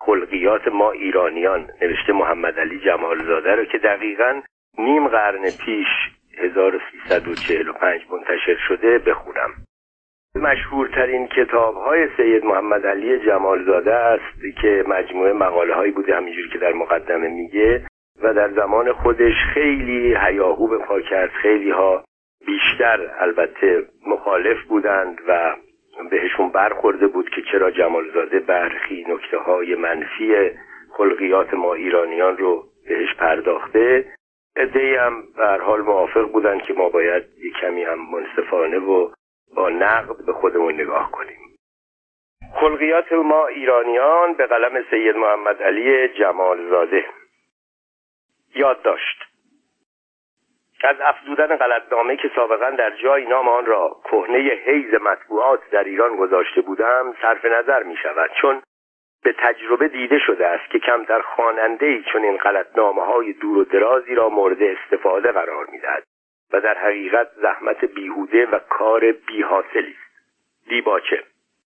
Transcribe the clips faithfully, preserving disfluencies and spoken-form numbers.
خلقیات ما ایرانیان نوشته محمد علی جمالزاده رو که دقیقاً نیم قرن پیش هزار و سیصد و چهل و پنج منتشر شده بخونم. مشهورترین کتاب‌های سید محمد علی جمالزاده است که مجموعه مقاله‌هایی بوده همینجوری که در مقدمه میگه و در زمان خودش خیلی هیاهو به پا کرد. خیلی ها بیشتر البته مخالف بودند و بهشون برخورده بود که چرا جمالزاده برخی نکته‌های منفی خلقیات ما ایرانیان رو بهش پرداخته. عده‌ای هم به هر حال موافق بودند که ما باید یک کمی هم منصفانه و با نقد به خودمون نگاه کنیم. خلقیات ما ایرانیان به قلم سید محمد علی جمالزاده. یادداشت: از افزودن غلطنامه که سابقا در جای نام آن را کهنه حیز مطبوعات در ایران گذاشته بودم صرف نظر می شود، چون به تجربه دیده شده است که کمتر خواننده‌ای چون این غلطنامه‌های دور و درازی را مورد استفاده قرار می‌دهد و در حقیقت زحمت بیهوده و کار بی‌حاصلی است. دیباچه: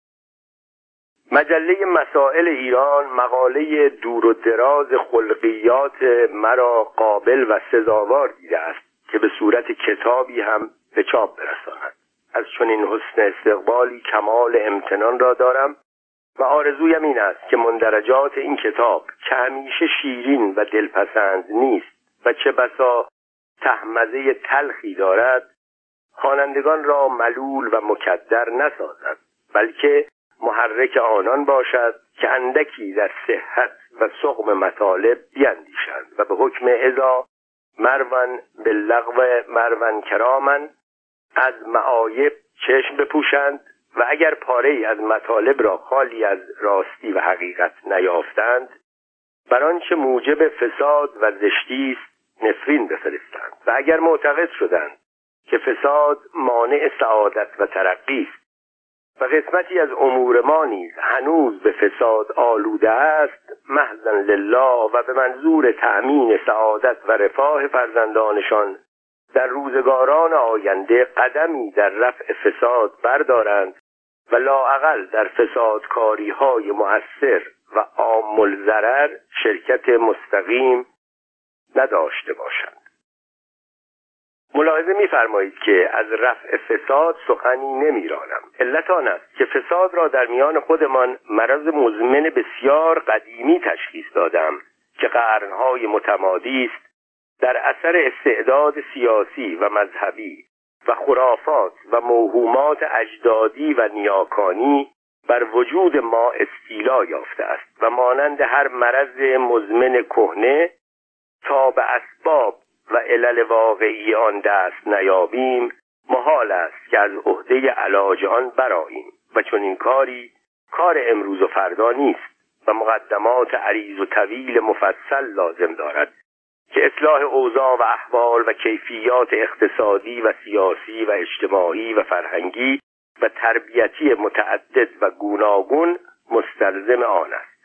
مجله مسائل ایران مقاله دور و دراز خلقیات مرا قابل و سزاوار دیده است که به صورت کتابی هم به چاپ برساند. از چنین حسن استقبالی کمال امتنان را دارم و آرزویم این است که مندرجات این کتاب که همیشه شیرین و دلپسند نیست و چه بسا تهمزه تلخی دارد خوانندگان را ملول و مکدر نسازد، بلکه محرک آنان باشد که اندکی در صحت و سقم مطالب بیندیشند و به حکم اذا مروان باللغو مروان کرامن از معایب چشم بپوشند و اگر پاره‌ای از مطالب را خالی از راستی و حقیقت نیافتند بر آنچه موجب فساد و زشتی است نفرین بفرستند و اگر معتقد شدند که فساد مانع سعادت و ترقی است و قسمتی از امور ما نیز هنوز به فساد آلوده است محضاً لله و به منظور تأمین سعادت و رفاه فرزندانشان در روزگاران آینده قدمی در رفع فساد بردارند و لااقل در فسادکاری‌های مؤثر و عام الضرر شرکت مستقیم نداشته باشند. ملاحظه می‌فرمایید که از رفع فساد سخنی نمی‌رانم. علت آن است که فساد را در میان خودمان مرض مزمن بسیار قدیمی تشخیص دادم که قرن‌های متمادی است در اثر استعداد سیاسی و مذهبی و خرافات و موهومات اجدادی و نیاکانی بر وجود ما استیلا یافته است و مانند هر مرض مزمن کهنه تا به اسباب و علل واقعی آن دست نیابیم محال است که از عهده علاج آن برآییم و چون این کاری کار امروز و فردا نیست و مقدمات عریض و طویل مفصل لازم دارد که اصلاح اوضاع و احوال و کیفیات اقتصادی و سیاسی و اجتماعی و فرهنگی و تربیتی متعدد و گوناگون مستلزم آن است.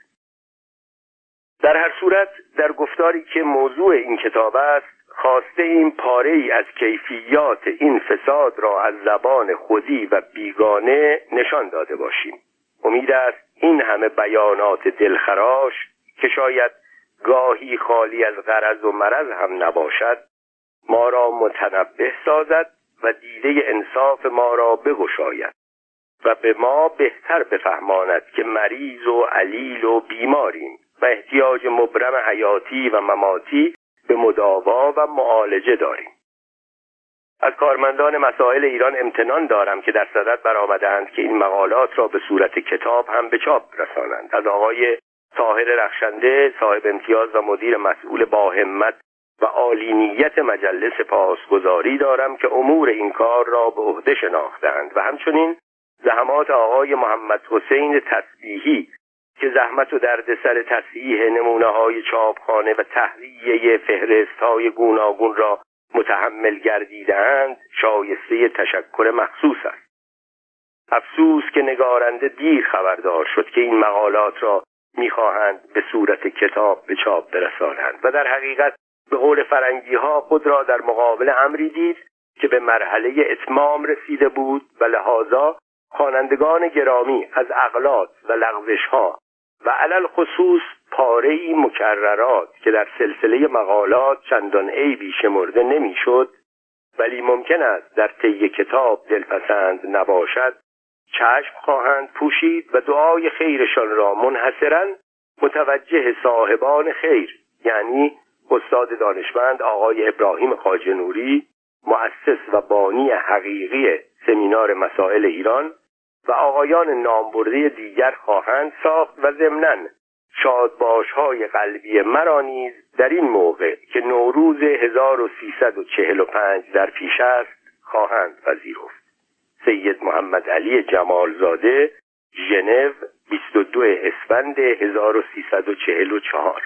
در هر صورت در گفتاری که موضوع این کتاب است خواسته این پاره ای از کیفیات این فساد را از زبان خودی و بیگانه نشان داده باشیم. امید است این همه بیانات دلخراش که شاید گاهی خالی از غرض و مرض هم نباشد ما را متنبه سازد و دیده انصاف ما را بگشاید و به ما بهتر بفهماند که مریض و علیل و بیماریم و احتیاج مبرم حیاتی و مماتی به مداوا و معالجه داریم. از کارمندان مسائل ایران امتنان دارم که در صدد برآمدند که این مقالات را به صورت کتاب هم به چاپ رسانند. از آقای طاهر رخشنده صاحب امتیاز و مدیر مسئول با همت و عالی نیت مجله سپاسگزاری دارم که امور این کار را به عهده شناختند و همچنین زحمات آقای محمد حسین تسبیحی که زحمت و دردسر تصحیح نمونه‌های چاپخانه و تهیه فهرست‌های گوناگون را متحمل گردیده‌اند شایسته تشکر مخصوص است. افسوس که نگارنده دیر خبردار شد که این مقالات را می‌خواهند به صورت کتاب به چاپ برسانند و در حقیقت به قول فرنگی‌ها خود را در مقابل امری دید که به مرحله اتمام رسیده بود و لذا خوانندگان گرامی از اغلاط و لغزش‌ها و علل خصوص پاره‌ای مکررات که در سلسله مقالات چندان عیبی شمرده نمی‌شد، ولی ممکن است در طی کتاب دلپسند نباشد، چشم خواهند پوشید و دعای خیرشان را منحصراً متوجه صاحبان خیر، یعنی استاد دانشمند آقای ابراهیم خواجه نوری، مؤسس و بانی حقیقی سمینار مسائل ایران، و آقایان نامبرده دیگر خواهند ساخت و ضمناً شادباش‌های قلبی مرا نیز در این موقع که نوروز هزار و سیصد و چهل و پنج در پیش است خواهند پذیرفت. سید محمد علی جمالزاده، ژنو، بیست و دو اسفند هزار و سیصد و چهل و چهار.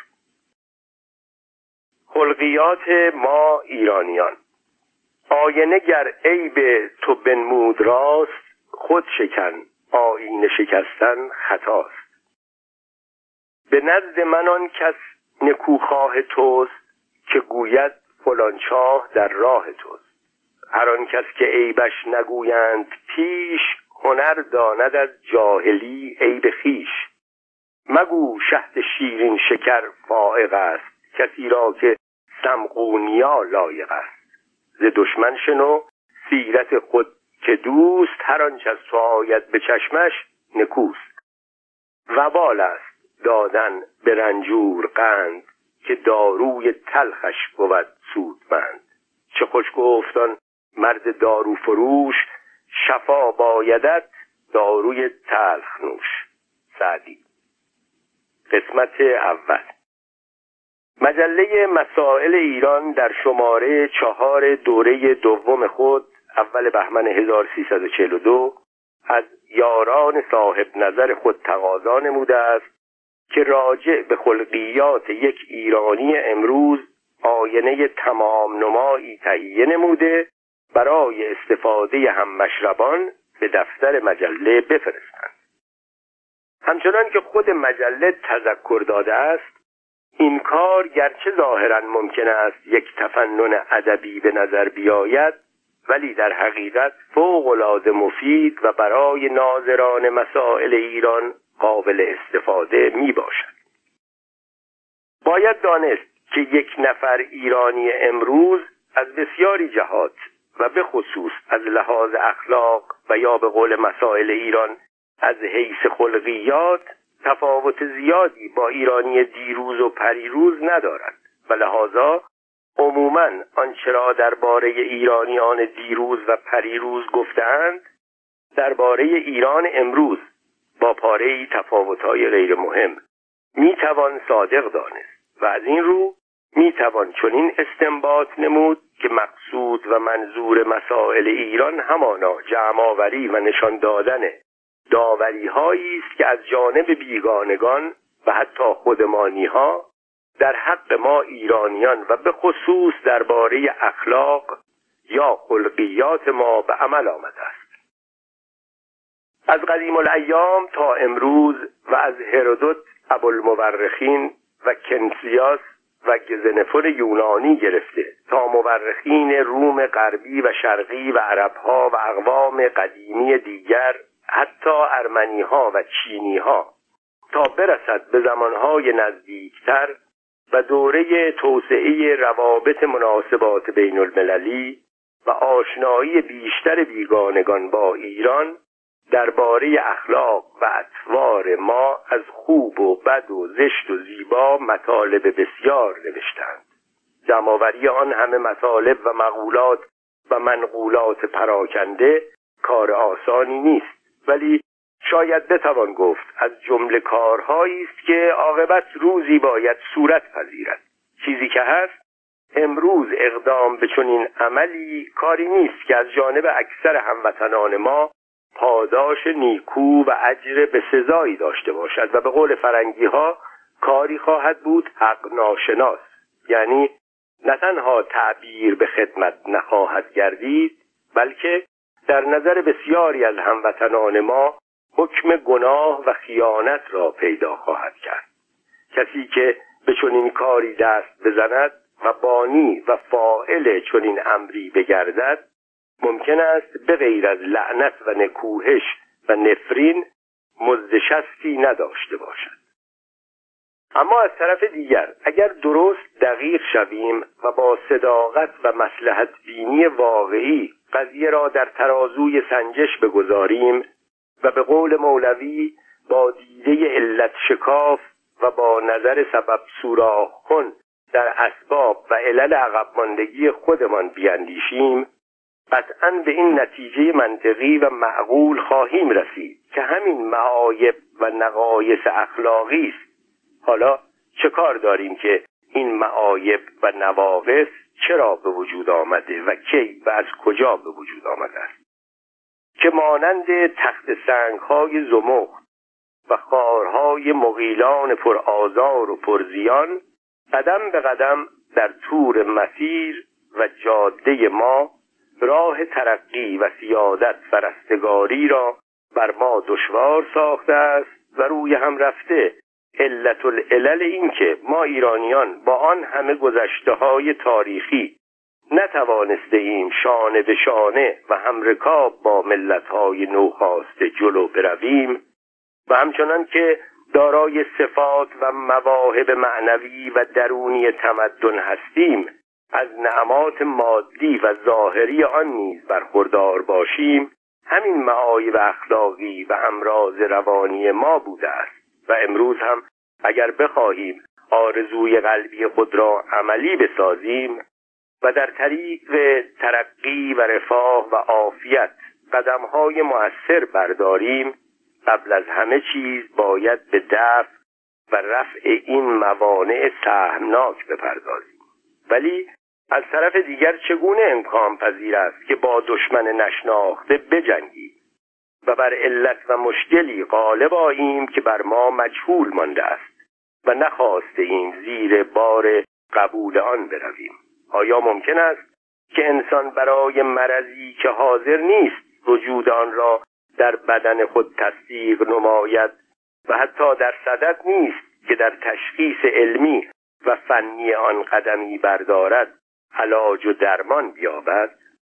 خلقیات ما ایرانیان. آینه گر عیب تو بنمود راست، خود شکن، آیینه شکستن خطاست. به نزد من آن کس نکوخواه توست، که گوید فلان چاه در راه توست. هر آن کس که عیبش نگویند پیش، هنر داند از جاهلی عیب خویش. مگو شهد شیرین شکر فائق است، کسی را که سمقونیا لایق است. ز دشمن شنو سیرت خود که دوست، هر آنچه از تو آید به چشمش نکوست. وبال است دادن به رنجور قند، که داروی تلخش بود سودمند. چه خوش گفتان مرد دارو فروش، شفا بایدت داروی تلخ نوش. سعدی. قسمت اول. مجله مسائل ایران در شماره چهار دوره دوم خود اول بهمن هزار و سیصد و چهل و دو از یاران صاحب نظر خود تقاضا نموده است که راجع به خلقیات یک ایرانی امروز آینه تمام نمایی تهیه نموده برای استفاده هم مشربان به دفتر مجله بفرستند. همچنان که خود مجله تذکر داده است، این کار گرچه ظاهراً ممکن است یک تفنن ادبی به نظر بیاید، ولی در حقیقت فوق‌العاده مفید و برای ناظران مسائل ایران قابل استفاده می باشد. باید دانست که یک نفر ایرانی امروز از بسیاری جهات و به خصوص از لحاظ اخلاق و یا به قول مسائل ایران از حیث خلقیات تفاوت زیادی با ایرانی دیروز و پریروز ندارد و لحاظا عموماً آنچه را درباره ایرانیان دیروز و پریروز گفتند درباره ایران امروز با پاره‌ای تفاوت‌های غیر مهم میتوان صادق دانست و از این رو میتوان چنین استنباط نمود که مقصود و منظور مسائل ایران همانا جمع‌آوری و نشان دادن داوری‌هایی است که از جانب بیگانگان و حتی خودمانی‌ها در حق ما ایرانیان و به خصوص درباره اخلاق یا خلقیات ما به عمل آمده است. از قدیم الایام تا امروز و از هرودوت ابوالمورخین و کنسیاس و گزنفر یونانی گرفته تا مورخین روم غربی و شرقی و عرب‌ها و اقوام قدیمی دیگر، حتی ارمنی‌ها و چینی‌ها، تا برسد به زمانهای نزدیکتر و دوره توسعه روابط مناسبات بین المللی و آشنایی بیشتر بیگانگان با ایران درباره اخلاق و اطوار ما از خوب و بد و زشت و زیبا مطالب بسیار نوشتند. جمع‌آوری آن همه مطالب و مقولات و منقولات پراکنده کار آسانی نیست، ولی شاید بتوان گفت از جمله کارهایی است که عاقبت روزی باید صورت پذیرد. چیزی که هست امروز اقدام به چنین عملی کاری نیست که از جانب اکثر هموطنان ما پاداش نیکو و اجر به سزایی داشته باشد و به قول فرنگی ها کاری خواهد بود حق ناشناس، یعنی نه تنها تعبیر به خدمت نخواهد گردید، بلکه در نظر بسیاری از هموطنان ما حکم گناه و خیانت را پیدا خواهد کرد. کسی که به چنین کاری دست بزند و بانی و فاعل چنین امری بگردد ممکن است به غیر از لعنت و نکوهش و نفرین مزد شستی نداشته باشد. اما از طرف دیگر اگر درست دقیق شویم و با صداقت و مصلحت بینی واقعی قضیه را در ترازوی سنجش بگذاریم و به قول مولوی با دیده علت شکاف و با نظر سبب سوراخ کن در اسباب و علل عقب ماندگی خودمان بیاندیشیم، قطعاً به این نتیجه منطقی و معقول خواهیم رسید که همین معایب و نقایص اخلاقی است. حالا چه کار داریم که این معایب و نواقص چرا به وجود آمده و کی و از کجا به وجود آمده است، که مانند تخت سنگ‌های زمخت و خارهای مغیلان پرآزار و پرزیان قدم به قدم در طور مسیر و جاده ما راه ترقی و سیادت و رستگاری را بر ما دشوار ساخته است و روی هم رفته علت العلل این که ما ایرانیان با آن همه گذشته‌های تاریخی نتوانسته ایم شانه به شانه و همرکاب با ملت‌های نوخاسته جلو برویم و همچنان که دارای صفات و مواهب معنوی و درونی تمدن هستیم از نعمات مادی و ظاهری آن نیز برخوردار باشیم، همین معایب اخلاقی و امراض روانی ما بوده است و امروز هم اگر بخواهیم آرزوی قلبی خود را عملی بسازیم و در طریق ترقی و رفاه و عافیت قدم‌های مؤثر برداریم، قبل از همه چیز باید به دفع و رفع این موانع سهمناک بپردازیم. ولی از طرف دیگر چگونه امکان پذیر است که با دشمن نشناخته بجنگیم و بر علت و مشکلی غالب آییم که بر ما مجهول مانده است و نخواسته ایم زیر بار قبول آن برویم؟ آیا ممکن است که انسان برای مرضی که حاضر نیست وجود آن را در بدن خود تصدیق نماید و حتی در صدد نیست که در تشخیص علمی و فنی آن قدمی بردارد علاج و درمان بیابد؟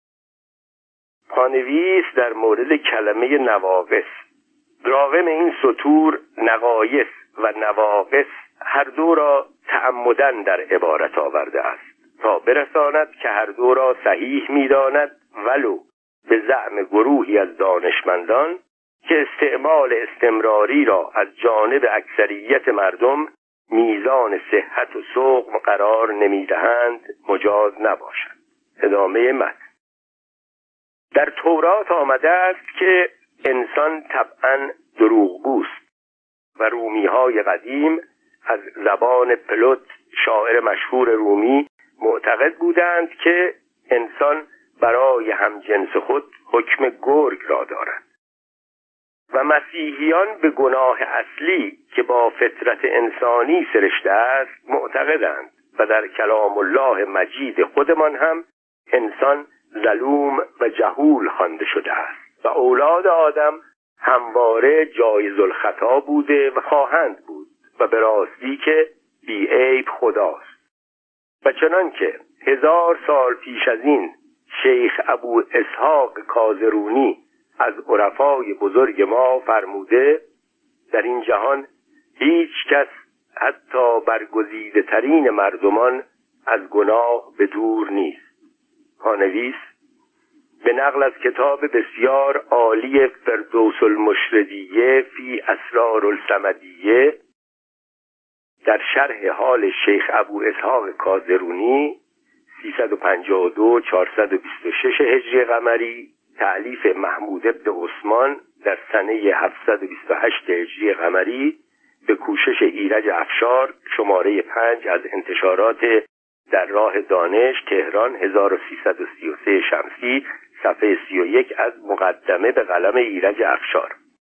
پانویس در مورد کلمه نواقص راغم این سطور نقایص و نواقص هر دو را تعمدن در عبارت آورده است تا برساند که هر دو را صحیح می‌داند، ولو به زعم گروهی از دانشمندان که استعمال استمراری را از جانب اکثریت مردم میزان صحت و سقم قرار نمیدهند مجاز نباشد. ادامه متن. در تورات آمده است که انسان طبعاً دروغگوست و رومی‌های قدیم از زبان پلوت شاعر مشهور رومی معتقد بودند که انسان برای همجنس خود حکم گرگ را دارد و مسیحیان به گناه اصلی که با فطرت انسانی سرشته است معتقدند و در کلام الله مجید خودمان هم انسان ظلوم و جهول خوانده شده است و اولاد آدم همواره جایز الخطا بوده و خواهند بود و به راستی که بی عیب خداست. و چنان که هزار سال پیش از این شیخ ابو اسحاق کازرونی از عرفای بزرگ ما فرموده، در این جهان هیچ کس حتی برگزیده ترین مردمان از گناه به دور نیست. پانویس به نقل از کتاب بسیار عالی فردوس المشردیه فی اسرار الصمدیه در شرح حال شیخ ابو اسحاق کازرونی سیصد و پنجاه و دو چهارصد و بیست و شش هجری قمری تألیف محمود ابن عثمان در سنه هفتصد و بیست و هشت هجری قمری به کوشش ایرج افشار شماره پنج از انتشارات در راه دانش تهران هزار و سیصد و سی و سه شمسی صفحه سی و یک از مقدمه به قلم ایرج افشار.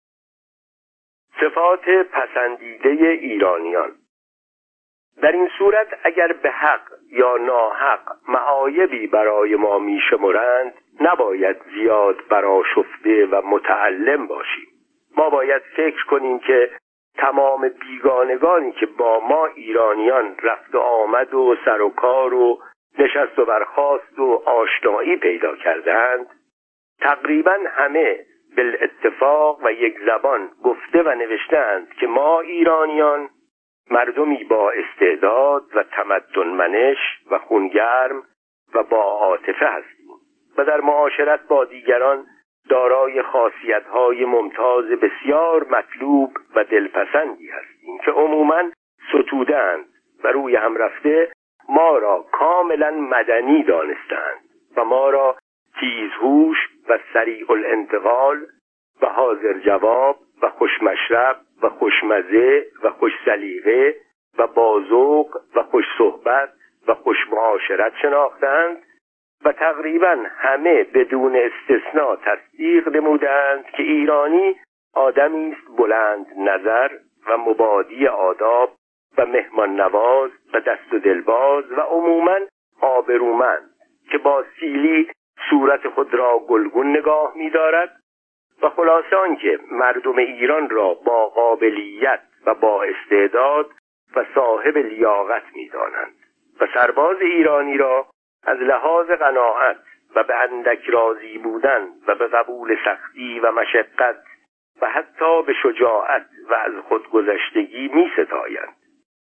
صفات پسندیده ایرانیان. در این صورت اگر به حق یا ناحق معایبی برای ما میشمرند نباید زیاد برآشفته و متعلم باشیم. ما باید فکر کنیم که تمام بیگانگانی که با ما ایرانیان رفت و آمد و سر و کار و نشست و برخاست و آشنایی پیدا کردند تقریبا همه بالاتفاق و یک زبان گفته و نوشتند که ما ایرانیان مردمی با استعداد و تمدن منش و خونگرم و با عاطفه هستیم و در معاشرت با دیگران دارای خاصیت‌های ممتاز بسیار مطلوب و دلپسندی هستیم که عموماً ستوده‌اند و روی هم رفته ما را کاملاً مدنی دانستند و ما را تیزهوش و سریع الانتقال و حاضر جواب و خوشمشرب و خوشمزه و خوش سلیقه و بازوق و خوش صحبت و خوش معاشرت شناختند و تقریباً همه بدون استثناء تصدیق نمودند که ایرانی آدمی است بلند نظر و مبادی آداب و مهمان نواز و دست و دلباز و عموماً آبرومند که با سیلی صورت خود را گلگون نگاه می‌دارد و خلاصه آنکه مردم ایران را با قابلیت و با استعداد و صاحب لیاقت می‌دانند و سرباز ایرانی را از لحاظ قناعت و به اندک راضی بودن و به قبول سختی و مشقت و حتی به شجاعت و از خودگذشتگی می‌ستایند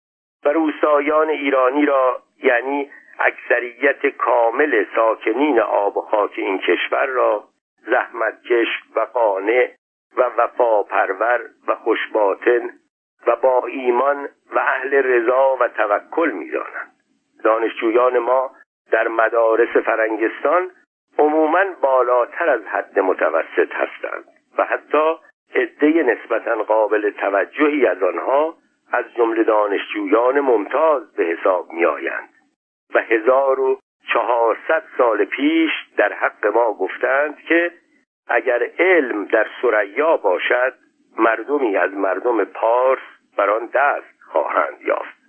و روستایان ایرانی را یعنی اکثریت کامل ساکنین آب و خاک این کشور را زحمتکش و قانع و وفاپرور و خوشباطن و با ایمان و اهل رضا و توکل می‌دانند. دانشجویان ما در مدارس فرنگستان عموماً بالاتر از حد متوسط هستند و حتی عده نسبتاً قابل توجهی از آنها از جمله دانشجویان ممتاز به حساب می‌آیند و هزار و چهارصد سال پیش در حق ما گفتند که اگر علم در ثریا باشد مردمی از مردم پارس بر آن دست خواهند یافت.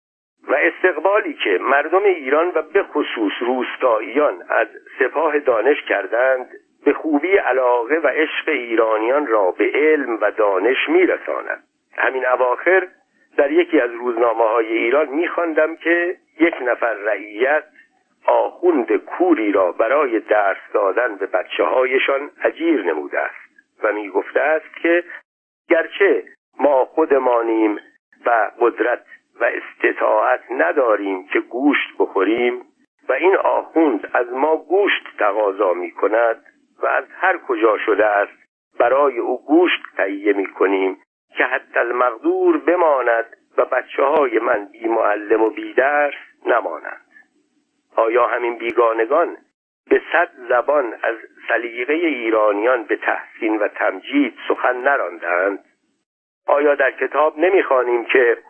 و استقبالی که مردم ایران و به خصوص روستاییان از سپاه دانش کردند به خوبی علاقه و عشق ایرانیان را به علم و دانش میرساند. همین اواخر در یکی از روزنامه‌های ایران می‌خواندم که یک نفر رعیت آخوند کوری را برای درس دادن به بچه‌هایشان اجیر نموده است و می‌گفته است که گرچه ما خودمانیم و قدرت و استطاعت نداریم که گوشت بخوریم و این آخوند از ما گوشت تقاضا می‌کند و از هر کجا شده است برای او گوشت تهیه می‌کنیم که حتی المقدور بماند و بچه‌های من بی معلم و بی درس نمانند. آیا همین بیگانگان به صد زبان از سلیقه ایرانیان به تحسین و تمجید سخن نراندند؟ آیا در کتاب نمی‌خوانیم که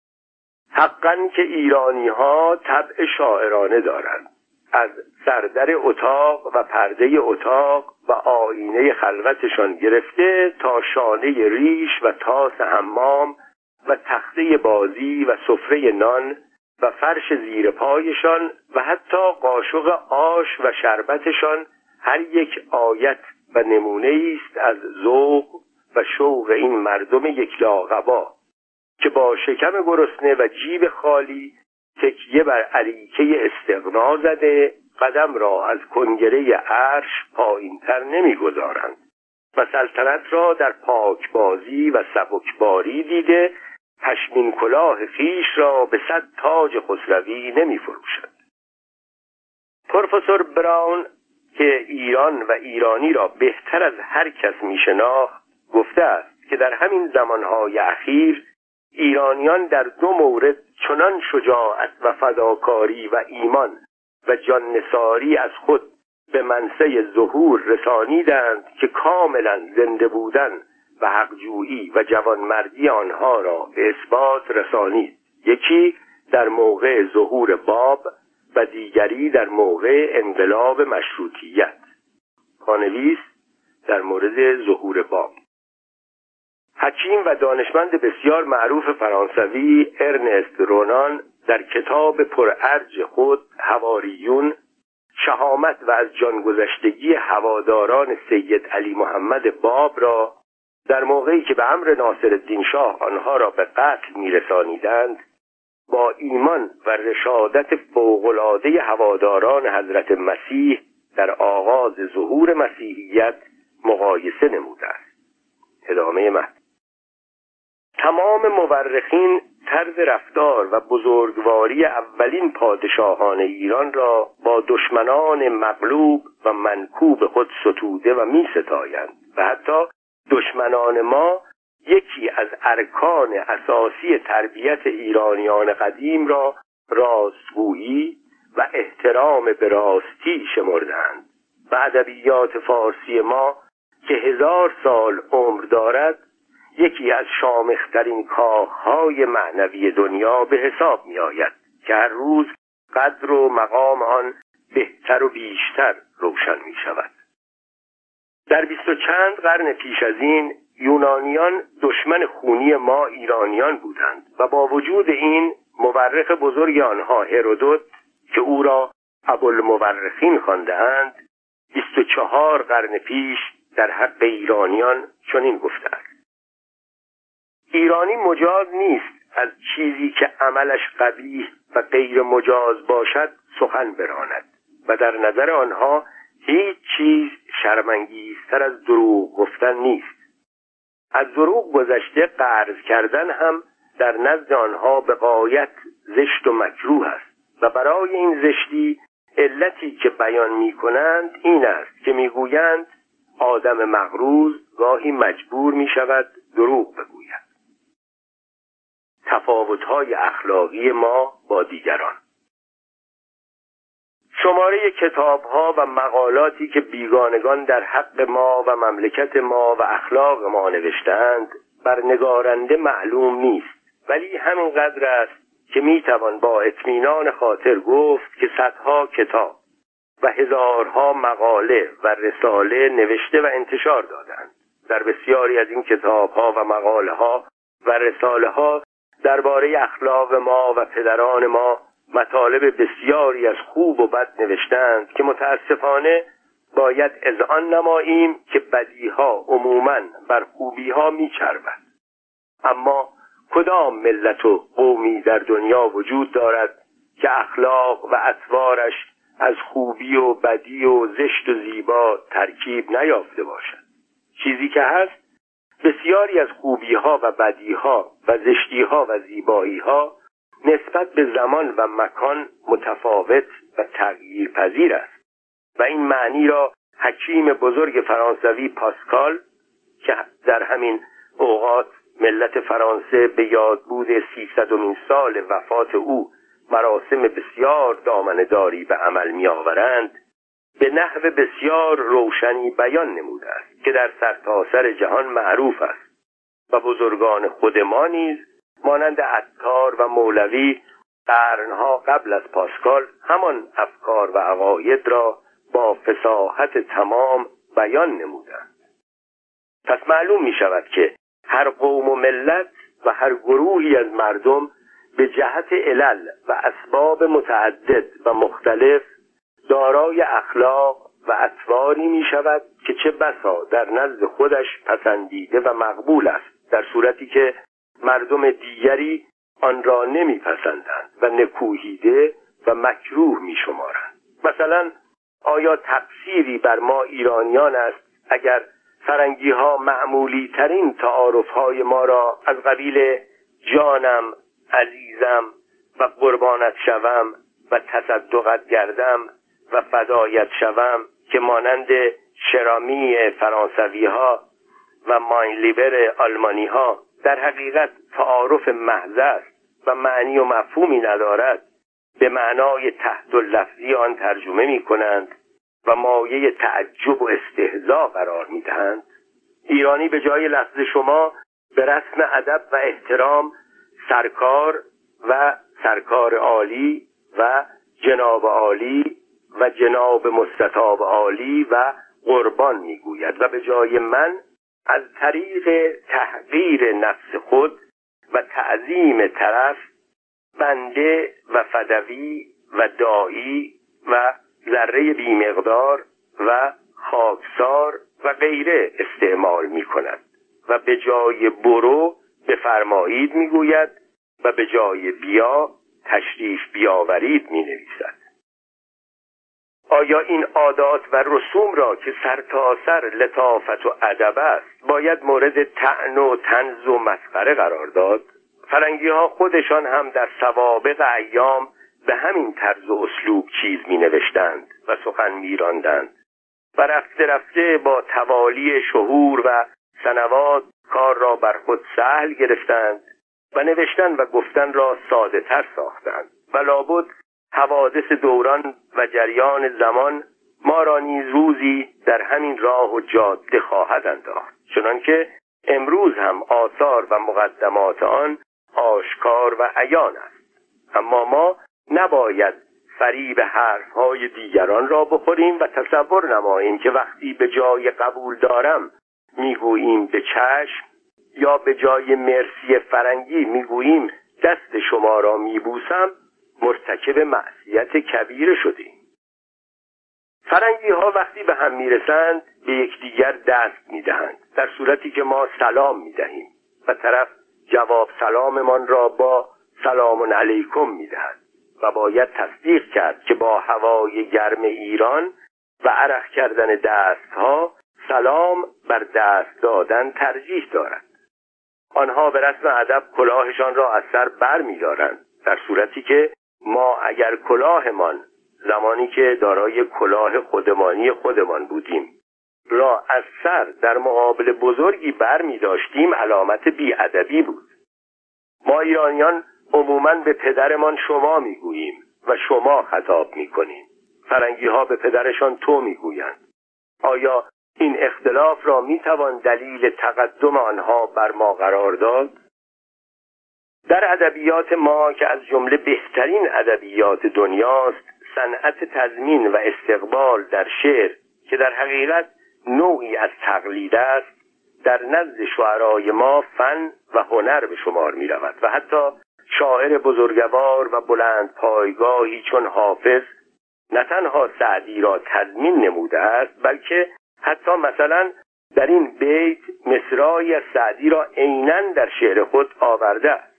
حقاً که ایرانی‌ها طبع شاعرانه دارند، از سردر اتاق و پرده اتاق و آینه خلوتشان گرفته تا شانه ریش و تاس حمام و تخته بازی و سفره نان و فرش زیر پایشان و حتی قاشق آش و شربتشان هر یک آیت و نمونه است از ذوق و شوق این مردم یک لاغبا که با شکم گرسنه و جیب خالی تکیه بر اریکه استغنا زده قدم را از کنگره عرش پایین‌تر نمی‌گذارند و سلطنت را در پاکبازی و سبکباری دیده پشمین کلاه خویش را به صد تاج خسروی نمی‌فروشند. پروفسور براون که ایران و ایرانی را بهتر از هر کس می‌شناخت گفته است که در همین زمانهای اخیر ایرانیان در دو مورد چنان شجاعت و فداکاری و ایمان و جان‌نثاری از خود به منصه ظهور رسانیدند که کاملا زنده بودن و حقجویی و جوانمردی آنها را به اثبات رسانید. یکی در موقع ظهور باب و دیگری در موقع انقلاب مشروطیت. پانویس در مورد ظهور باب. حکیم و دانشمند بسیار معروف فرانسوی ارنست رونان در کتاب پرارج خود حواریون شهامت و از جانگذشتگی هواداران سید علی محمد باب را در موقعی که به امر ناصرالدین شاه آنها را به قتل می‌رسانیدند با ایمان و رشادت فوق‌العاده هواداران حضرت مسیح در آغاز ظهور مسیحیت مقایسه نموده است. ادامه متن. تمام مورخین طرز رفتار و بزرگواری اولین پادشاهان ایران را با دشمنان مغلوب و منکوب خود ستوده و می ستایند و حتی دشمنان ما یکی از ارکان اساسی تربیت ایرانیان قدیم را راستگویی و احترام به راستی شمردند و ادبیات فارسی ما که هزار سال عمر دارد یکی از شامخترین کاخهای معنوی دنیا به حساب می آید که هر روز قدر و مقام آن بهتر و بیشتر روشن می شود. در بیست و چند قرن پیش از این یونانیان دشمن خونی ما ایرانیان بودند و با وجود این مورخ بزرگ آنها هرودوت که او را ابوالمورخین خوانده‌اند بیست و چهار قرن پیش در حق ایرانیان چنین گفته است: ایرانی مجاز نیست از چیزی که عملش قبیح و غیر مجاز باشد سخن براند و در نظر آنها هیچ چیز شرم‌انگیزتر از دروغ گفتن نیست. از دروغ گذشته قرض کردن هم در نزد آنها به غایت زشت و مکروه است و برای این زشتی علتی که بیان می کنند این است که می گویند آدم مغروض گاهی مجبور می شود دروغ بگوید. تفاوت‌های اخلاقی ما با دیگران. شماره کتاب‌ها و مقالاتی که بیگانگان در حق ما و مملکت ما و اخلاق ما نوشتند بر نگارنده معلوم نیست، ولی همینقدر است که میتوان با اطمینان خاطر گفت که صدها کتاب و هزارها مقاله و رساله نوشته و انتشار دادند. در بسیاری از این کتاب‌ها و مقاله‌ها و رساله‌ها درباره اخلاق ما و پدران ما مطالب بسیاری از خوب و بد نوشتند که متاسفانه باید اذعان نماییم که بدیها عموماً بر خوبیها میچربد. اما کدام ملت و قومی در دنیا وجود دارد که اخلاق و اطوارش از خوبی و بدی و زشت و زیبا ترکیب نیافته باشد؟ چیزی که هست بسیاری از خوبیها و بدیها و زشتیها و زیباییها نسبت به زمان و مکان متفاوت و تغییر پذیر است و این معنی را حکیم بزرگ فرانسوی پاسکال که در همین اوقات ملت فرانسه به یادبود سیصدمین سال وفات او مراسم بسیار دامنه‌داری به عمل می آورند به نحو بسیار روشنی بیان نموده است که در سرتاسر جهان معروف است و بزرگان خود ما نیز مانند عطار و مولوی قرنها قبل از پاسکال همان افکار و عقاید را با فصاحت تمام بیان نمودند. پس معلوم می شود که هر قوم و ملت و هر گروهی از مردم به جهت علل و اسباب متعدد و مختلف دارای اخلاق و اطواری می شود که چه بسا در نزد خودش پسندیده و مقبول است، در صورتی که مردم دیگری آن را نمی پسندند و نکوهیده و مکروه می شمارند. مثلا آیا تقصیری بر ما ایرانیان است اگر فرنگی ها معمولی ترین تعارف های ما را از قبیل جانم، عزیزم و قربانت شوم و تصدقت گردم و فدایت شوم که مانند شرامی فرانسوی ها و ماینلیبر آلمانی ها در حقیقت تعارف محض است و معنی و مفهومی ندارد، به معنای تحت اللفظی آن ترجمه می کنند و مایه تعجب و استهزاء قرار می دهند؟ ایرانی به جای لفظ شما به رسم ادب و احترام سرکار و سرکار عالی و جناب عالی و جناب مستطاب عالی و قربان می گوید و به جای من از طریق تحقیر نفس خود و تعظیم طرف بنده و فدوی و داعی و ذره بیمقدار و خاکسار و غیره استعمال می کند و به جای برو بفرمایید می گوید و به جای بیا تشریف بیاورید می نویسد. آیا این عادات و رسوم را که سر تا سر لطافت و ادب است باید مورد طعن و طنز و مسخره قرار داد؟ فرنگی ها خودشان هم در سوابق ایام به همین طرز و اسلوب چیز می نوشتند و سخن می راندند و رفته رفته با توالی شهور و سنوات کار را بر خود سهل گرفتند و نوشتن و گفتن را ساده تر ساختند و لابد حوادث دوران و جریان زمان ما را نیز روزی در همین راه و جاده خواهد انداخت، چنانکه امروز هم آثار و مقدمات آن آشکار و عیان است. اما ما نباید فریب حرفهای دیگران را بخوریم و تصور نماییم که وقتی به جای قبول دارم میگوییم به چشم یا به جای مرسی فرنگی میگوییم دست شما را میبوسم مرتکب معصیت کبیره شدیم. فرنگی ها وقتی به هم میرسند به یکدیگر دست میدهند در صورتی که ما سلام میدهیم و طرف جواب سلاممان را با سلام علیکم میدهد و باید تصدیق کرد که با هوای گرم ایران و عرق کردن دستها سلام بر دست دادن ترجیح دارد. آنها به رسم ادب کلاهشان را از سر بر می‌دارند، در صورتی که ما اگر کلاهمان زمانی که دارای کلاه خودمانی خودمان بودیم را از سر در مقابل بزرگی بر می‌داشتیم علامت بی‌ادبی بود. ما ایرانیان عموماً به پدرمان شما میگوییم و شما خطاب میکنیم. فرنگی ها به پدرشان تو میگویند. آیا این اختلاف را میتوان دلیل تقدم آنها بر ما قرار داد؟ در ادبیات ما که از جمله بهترین ادبیات دنیاست، صنعت تضمین و استقبال در شعر که در حقیقت نوعی از تقلید است، در نزد شعرای ما فن و هنر به شمار می رود و حتی شاعر بزرگوار و بلند پایگاهی چون حافظ نه تنها سعدی را تضمین نموده است، بلکه حتی مثلا در این بیت مصرعی از سعدی را عیناً در شعر خود آورده است.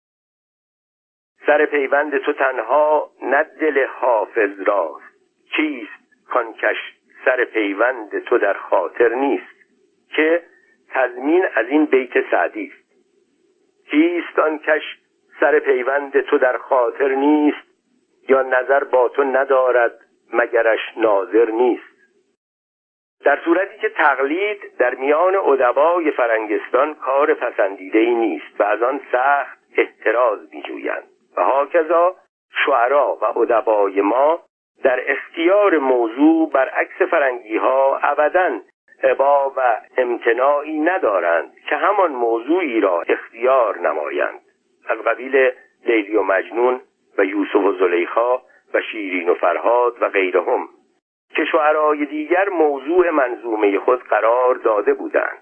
سر پیوند تو تنها نه دل حافظ راست، چیست کانکش سر پیوند تو در خاطر نیست، که تضمین از این بیت سعدی است. چیست آنکش سر پیوند تو در خاطر نیست، یا نظر با تو ندارد مگرش ناظر نیست. در صورتی که تقلید در میان ادبای فرنگستان کار پسندیده‌ای نیست و از آن سخت احتراز می‌جویند و هاکذا شعرا و ادبای ما در اختیار موضوع برعکس فرنگی‌ها ابداً ابا و امتناعی ندارند که همان موضوعی را اختیار نمایند، از قبیل لیلی و مجنون و یوسف و زلیخا و شیرین و فرهاد و غیرهم که شعرای دیگر موضوع منظومه خود قرار داده بودند.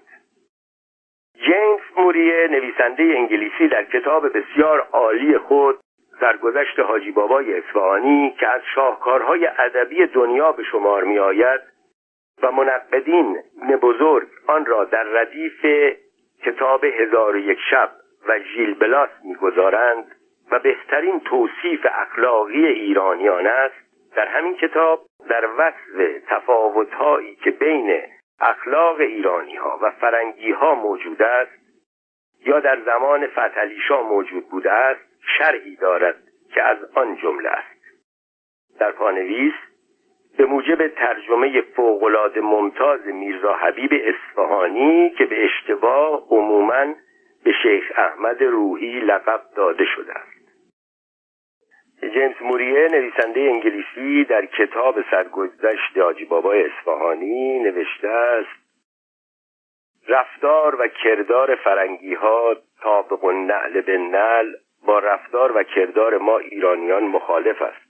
جیمز موریه نویسنده انگلیسی در کتاب بسیار عالی خود سرگذشت حاجی بابای اصفهانی که از شاهکارهای ادبی دنیا به شمار می آید و منقدین بزرگ آن را در ردیف کتاب هزار و یک شب و ژیل بلاس می‌گذارند و بهترین توصیف اخلاقی ایرانیان است، در همین کتاب در وصف تفاوت‌هایی که بین اخلاق ایرانی‌ها و فرنگی‌ها موجود است یا در زمان فتحعلی شاه موجود بوده است شرحی دارد که از آن جمله است. در پانویس به موجب ترجمه فوق‌العاده ممتاز میرزا حبیب اصفهانی که به اشتباه عموماً به شیخ احمد روحی لقب داده شده است. جیمز موریه نویسنده انگلیسی در کتاب سرگذشت حاجی بابای اصفهانی نوشته است: رفتار و کردار فرنگی‌ها طابق النعل بالنعل با رفتار و کردار ما ایرانیان مخالف است.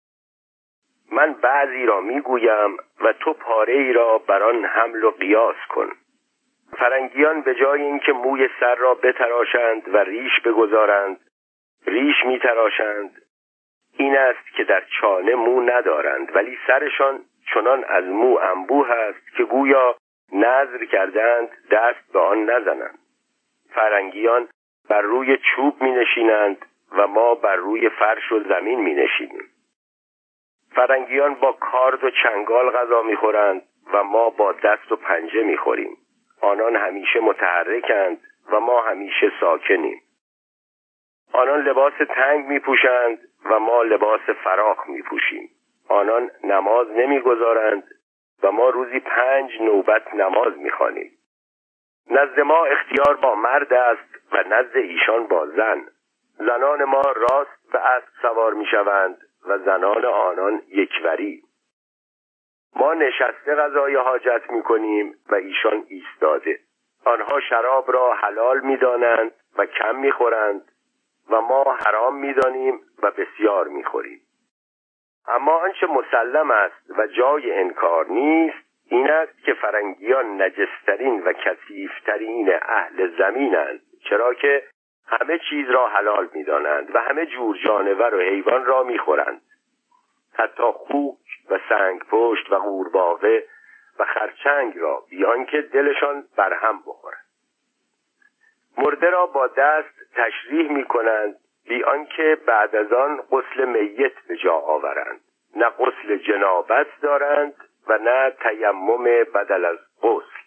من بعضی را میگویم و تو پاره ای را بر آن حمل و قیاس کن. فرنگیان به جای اینکه موی سر را بتراشند و ریش بگذارند ریش میتراشند. این است که در چانه مو ندارند ولی سرشان چنان از مو انبوه است که گویا نذر کردند دست به آن نزنند. فرنگیان بر روی چوب می نشینند و ما بر روی فرش و زمین می نشینیم. فرنگیان با کارد و چنگال غذا می خورند و ما با دست و پنجه می خوریم. آنان همیشه متحرکند و ما همیشه ساکنیم. آنان لباس تنگ می‌پوشند و ما لباس فراخ می‌پوشیم. آنان نماز نمی‌گزارند و ما روزی پنج نوبت نماز می‌خوانیم. نزد ما اختیار با مرد است و نزد ایشان با زن. زنان ما راست به اسب سوار می‌شوند و زنان آنان یکوری. ما نشسته قضای حاجت می‌کنیم و ایشان ایستاده. آنها شراب را حلال می‌دانند و کم می‌خورند و ما حرام می‌دانیم و بسیار می‌خوریم. اما آنچه مسلم است و جای انکار نیست این است که فرنگیان نجسترین و کثیفترین اهل زمینند، چرا که همه چیز را حلال می‌دانند و همه جور جانور و حیوان را می‌خورند، حتی خوک و سنگ پشت و قورباغه و خرچنگ را، بیان که دلشان برهم بخورد. مرده را با دست تشریح می‌کنند بیان که بعد از آن غسل میت به جا آورند. نه غسل جنابت دارند و نه تیمم بدل از غسل.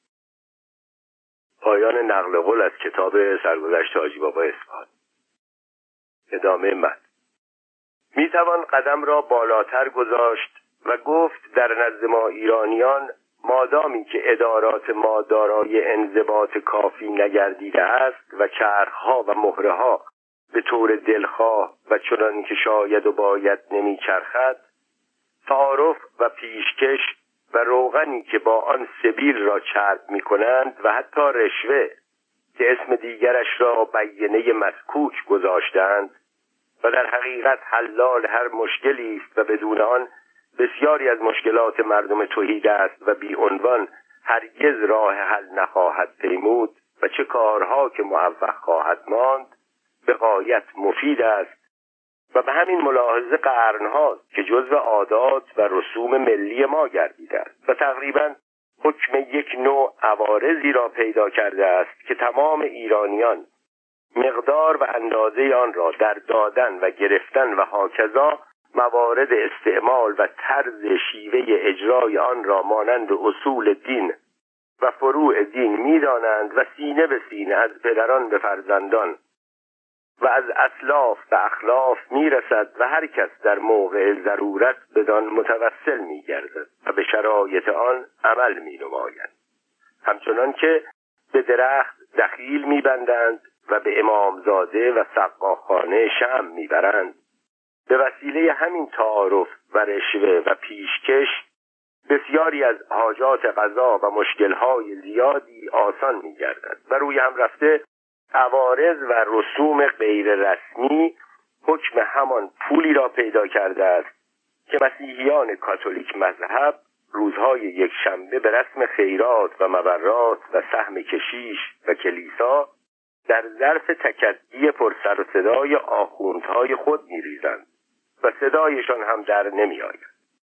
پایان نقل قول از کتاب سرگذشت حاجی بابا اصفهانی. ادامه متن. می توان قدم را بالاتر گذاشت و گفت در نزد ما ایرانیان مادامی که ادارات ما دارای انضباط کافی نگردیده است و چرخها و مهره‌ها به طور دلخواه و چنان که شاید و باید نمی چرخد، تعارف و پیشکش و روغنی که با آن سبیل را چرب می کنند و حتی رشوه که اسم دیگرش را بینه مسکوک گذاشتند و در حقیقت حلال هر مشکلی است و بدون آن بسیاری از مشکلات مردم تهی است و بی عنوان هرگز راه حل نخواهد پیمود و چه کارها که موفق خواهد ماند به غایت مفید است و به همین ملاحظه قرن‌ها که جزو عادات و رسوم ملی ما گردیده است و تقریباً حکم یک نوع عوارضی را پیدا کرده است که تمام ایرانیان مقدار و اندازه آن را در دادن و گرفتن و هاکذا موارد استعمال و طرز شیوه اجرای آن را مانند اصول دین و فروع دین می‌دانند و سینه به سینه از پدران به فرزندان و از اسلاف به اخلاف میرسد و هر کس در موقع ضرورت بدان متوسل میگردد و به شرایط آن عمل مینماید. همچنان که به درخت دخیل میبندند و به امامزاده و سقاخانه شمع میبرند، به وسیله همین تعارف و رشوه و پیشکش بسیاری از حاجات قضا و مشکل‌های زیادی آسان می‌گردد و روی هم رفته عوارض و رسوم غیر رسمی حکم همان پولی را پیدا کرده است که مسیحیان کاتولیک مذهب روزهای یک شنبه به رسم خیرات و مبرات و سهم کشیش و کلیسا در ظرف تکدی پرسر و صدای آخوندهای خود می‌ریزند و صدایشان هم در نمی‌آید.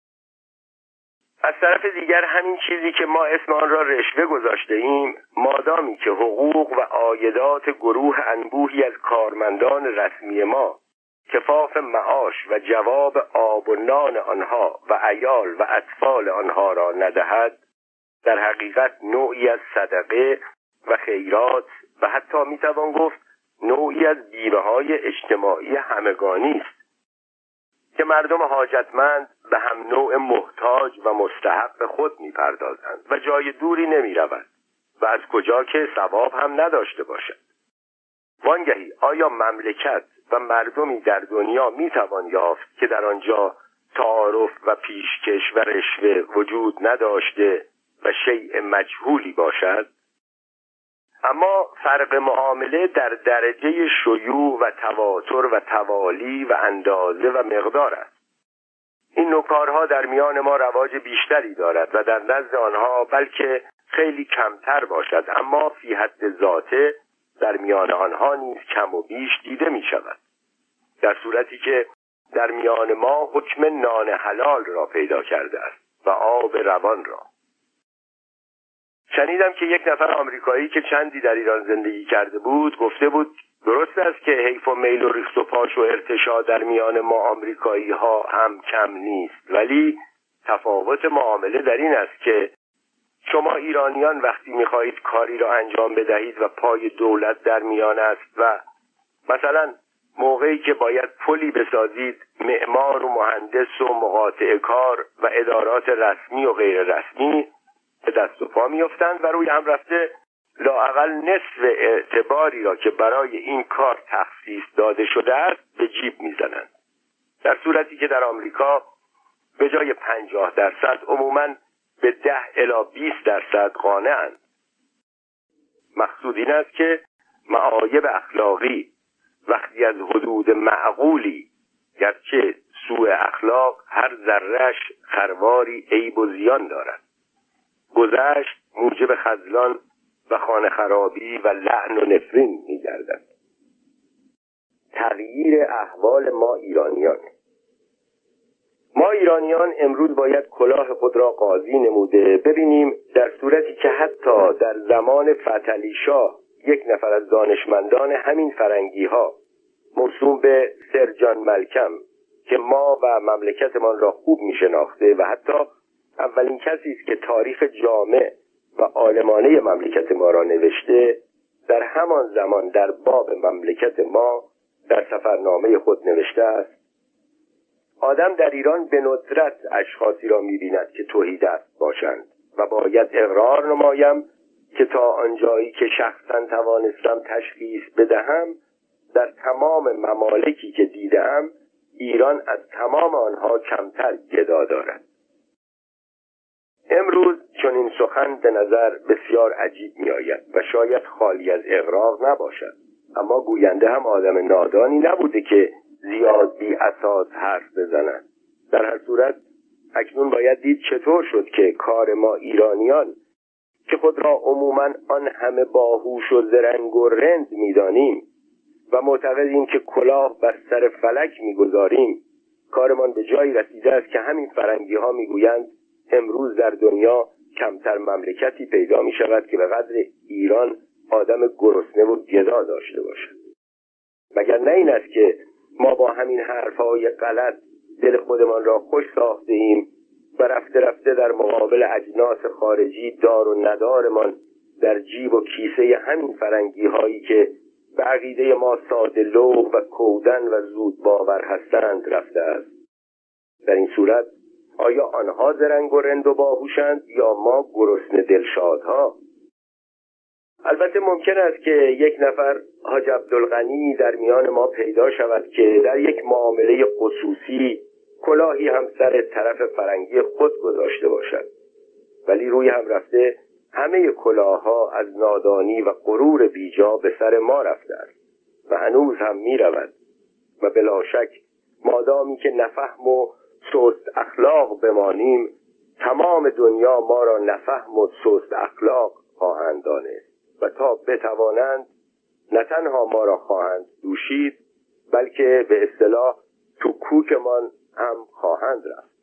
از طرف دیگر همین چیزی که ما اسم آن را رشوه گذاشته ایم، مادامی که حقوق و عایدات گروه انبوهی از کارمندان رسمی ما کفاف معاش و جواب آب و نان آنها و عیال و اطفال آنها را ندهد، در حقیقت نوعی از صدقه و خیرات و حتی میتوان گفت نوعی از بیمه‌های اجتماعی همگانی است که مردم حاجتمند به هم نوع محتاج و مستحق خود می‌پردازند و جای دوری نمی‌رود و از کجا که ثواب هم نداشته باشد. وانگهی آیا مملکت و مردمی در دنیا می‌توان یافت که در آنجا تعارف و پیشکش و رشوه وجود نداشته و شیء مجهولی باشد؟ اما فرق معامله در درجه شیوع و تواتر و توالی و اندازه و مقدار است. این نوع کارها در میان ما رواج بیشتری دارد و در نزد آنها بلکه خیلی کمتر باشد، اما فی حد ذاته در میان آنها نیز کم و بیش دیده می شود، در صورتی که در میان ما حکم نان حلال را پیدا کرده است و آب روان را. شنیدم که یک نفر آمریکایی که چندی در ایران زندگی کرده بود گفته بود درست است که حیف و میل و ریخت و پاش و ارتشاء در میان ما آمریکایی ها هم کم نیست، ولی تفاوت معامله در این است که شما ایرانیان وقتی میخواهید کاری را انجام بدهید و پای دولت در میان است و مثلا موقعی که باید پلی بسازید، معمار و مهندس و مقاطع کار و ادارات رسمی و غیر رسمی به دست و پا میافتند و روی هم رفته لااقل نصف اعتباری را که برای این کار تخصیص داده شده است به جیب میزنند، در صورتی که در آمریکا به جای پنجاه درصد عموماً به ده الی بیست درصد قانعند. مقصود این است که معایب اخلاقی وقتی از حدود معقولی، گرچه سوء اخلاق هر ذره‌اش خرواری عیب و زیان دارد، گذشت موجب خذلان و خانه خرابی و لعن و نفرین می‌گردد. تغییر احوال ما ایرانیان ما ایرانیان امروز باید کلاه خود را قاضی نموده ببینیم، در صورتی که حتی در زمان فتحعلی شاه یک نفر از دانشمندان همین فرنگی ها موسوم به سر جان ملکم که ما و مملکتمان را خوب می شناخته و حتی اولین کسی است که تاریخ جامع و عالمانه مملکت ما را نوشته، در همان زمان در باب مملکت ما در سفرنامه خود نوشته است: آدم در ایران به ندرت اشخاصی را می‌بیند که تهیدست باشند و باید اقرار نمایم که تا آنجایی که شخصا توانستم تشخیص بدهم، در تمام ممالکی که دیدم ایران از تمام آنها کمتر گدا دارد. امروز چون این سخن به نظر بسیار عجیب می‌آید و شاید خالی از اغراق نباشد، اما گوینده هم آدم نادانی نبوده که زیاد بی اساس حرف بزنند. در هر صورت اکنون باید دید چطور شد که کار ما ایرانیان که خود را عموماً آن همه باهوش و زرنگ و رند می‌دانیم و معتقدیم که کلاه بر سر فلک می‌گذاریم، کارمان به جایی رسیده است که همین فرنگی ها می‌گویند امروز در دنیا کمتر مملکتی پیدا می‌شود که به قدر ایران آدم گرسنه و گدا داشته باشد. مگر نه این است که ما با همین حرفهای غلط دل خودمان را خوش ساخته ایم و رفته رفته در مقابل اجناس خارجی دار و ندارمان در جیب و کیسه همین فرنگی هایی که به عقیده ما ساده لوح و کودن و زود باور هستند رفته است. در این صورت آیا آنها زرنگ و رند و باهوشند یا ما گرسنه دلشادها؟ البته ممکن است که یک نفر حاج عبدالغنی در میان ما پیدا شود که در یک معامله خصوصی کلاهی هم سر طرف فرنگی خود گذاشته باشد، ولی روی هم رفته همه کلاه‌ها از نادانی و غرور بیجا به سر ما رفته است و هنوز هم می رود و بلا شک مادامی که نفهم و سست اخلاق بمانیم، تمام دنیا ما را نفهم و سست اخلاق خواهند دانست و تا بتوانند نه تنها ما را خواهند دوشید، بلکه به اصطلاح تو کوکمان هم خواهند رفت.